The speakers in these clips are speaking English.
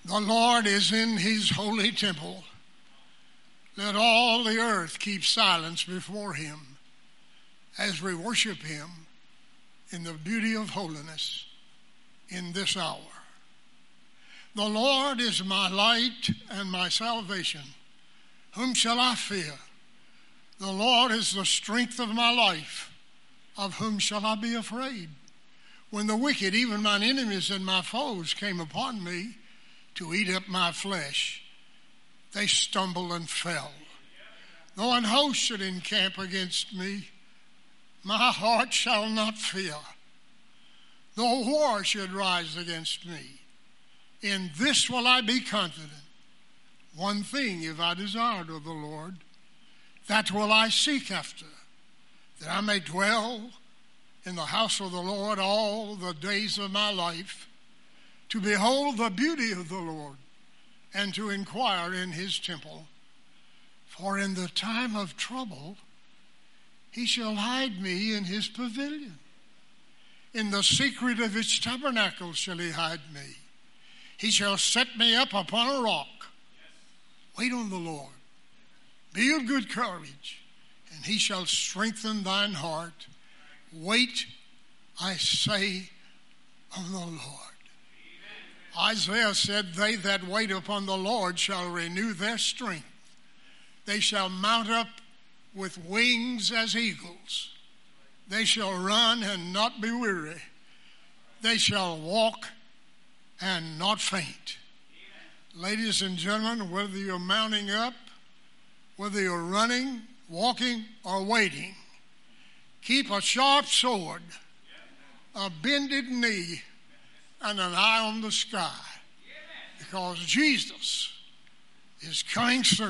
The Lord is in his holy temple. Let all the earth keep silence before him as we worship him in the beauty of holiness in this hour. The Lord is my light and my salvation. Whom shall I fear? The Lord is the strength of my life. Of whom shall I be afraid? When the wicked, even mine enemies and my foes, came upon me to eat up my flesh, they stumbled and fell. Though an host should encamp against me, my heart shall not fear. Though war should rise against me, in this will I be confident. One thing if I desired of the Lord, that will I seek after, that I may dwell in the house of the Lord all the days of my life, to behold the beauty of the Lord, and to inquire in his temple. For in the time of trouble he shall hide me in his pavilion. In the secret of his tabernacle shall he hide me. He shall set me up upon a rock. Wait on the Lord. Be of good courage, and he shall strengthen thine heart. Wait, I say, on the Lord. Isaiah said, they that wait upon the Lord shall renew their strength. They shall mount up with wings as eagles. They shall run and not be weary. They shall walk and not faint. Ladies and gentlemen, whether you're mounting up, whether you're running, walking, or waiting, keep a sharp sword, a bended knee, and an eye on the sky, because Jesus is coming soon.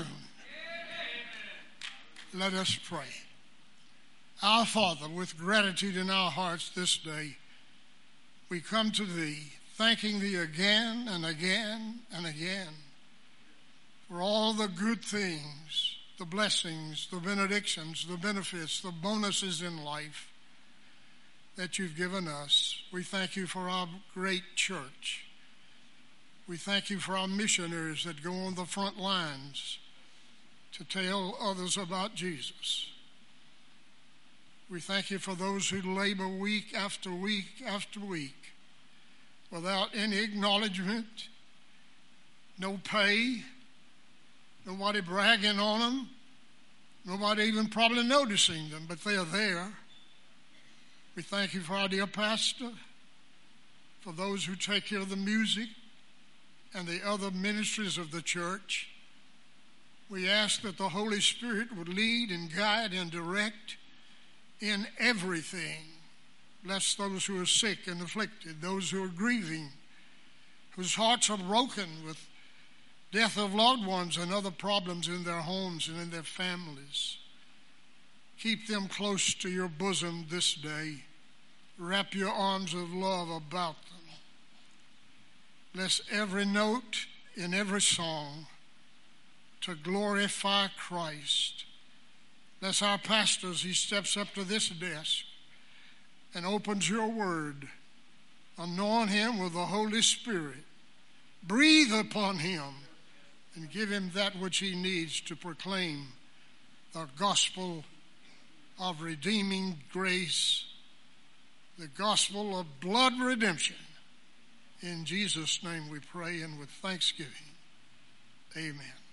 Let us pray. Our Father, with gratitude in our hearts this day, we come to thee, thanking thee again and again and again for all the good things, the blessings, the benedictions, the benefits, the bonuses in life that you've given us. We thank you for our great church. We thank you for our missionaries that go on the front lines to tell others about Jesus. We thank you for those who labor week after week after week without any acknowledgement, no pay, nobody bragging on them, nobody even probably noticing them, but they are there. We thank you for our dear pastor, for those who take care of the music and the other ministries of the church. We ask that the Holy Spirit would lead and guide and direct in everything. Bless those who are sick and afflicted, those who are grieving, whose hearts are broken with death of loved ones and other problems in their homes and in their families. Keep them close to your bosom this day. Wrap your arms of love about them. Bless every note in every song to glorify Christ. Bless our pastor as he steps up to this desk and opens your word. Anoint him with the Holy Spirit. Breathe upon him and give him that which he needs to proclaim the gospel of redeeming grace, the gospel of blood redemption. In Jesus' name we pray, and with thanksgiving, amen.